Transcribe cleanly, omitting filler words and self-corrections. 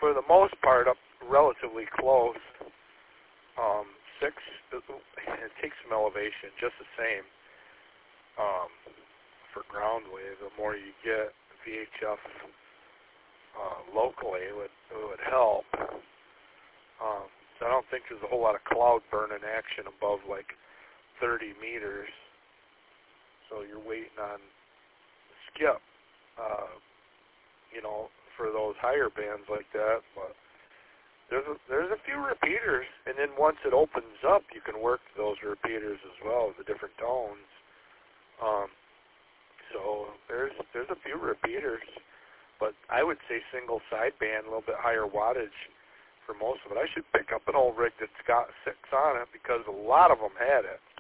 for the most part, up relatively close. 6, it takes some elevation, just the same. For ground wave, the more you get VHF locally, it would help. So I don't think there's a whole lot of cloud burn in action above like 30 meters. So you're waiting on skip, for those higher bands like that. But there's a few repeaters, and then once it opens up, you can work those repeaters as well, the different tones. So there's a few repeaters, but I would say single sideband, a little bit higher wattage for most of it. I should pick up an old rig that's got 6 on it because a lot of them had it.